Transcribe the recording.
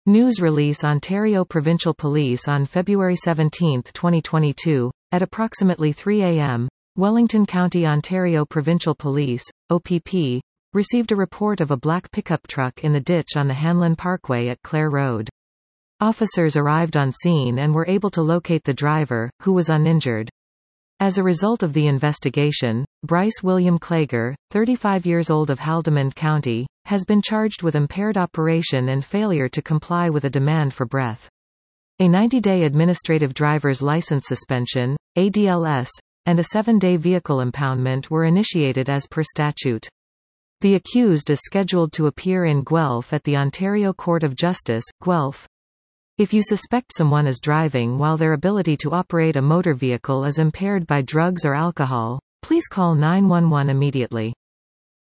News release Ontario Provincial Police on February 17, 2022, at approximately 3 a.m., Wellington County Ontario Provincial Police, OPP, received a report of a black pickup truck in the ditch on the Hanlon Parkway at Clare Road. Officers arrived on scene and were able to locate the driver, who was uninjured. As a result of the investigation, Bryce William Klager, 35 years old of Haldimand County, has been charged with impaired operation and failure to comply with a demand for breath. A 90-day administrative driver's license suspension, ADLS, and a 7-day vehicle impoundment were initiated as per statute. The accused is scheduled to appear in Guelph at the Ontario Court of Justice, Guelph. If you suspect someone is driving while their ability to operate a motor vehicle is impaired by drugs or alcohol, please call 911 immediately.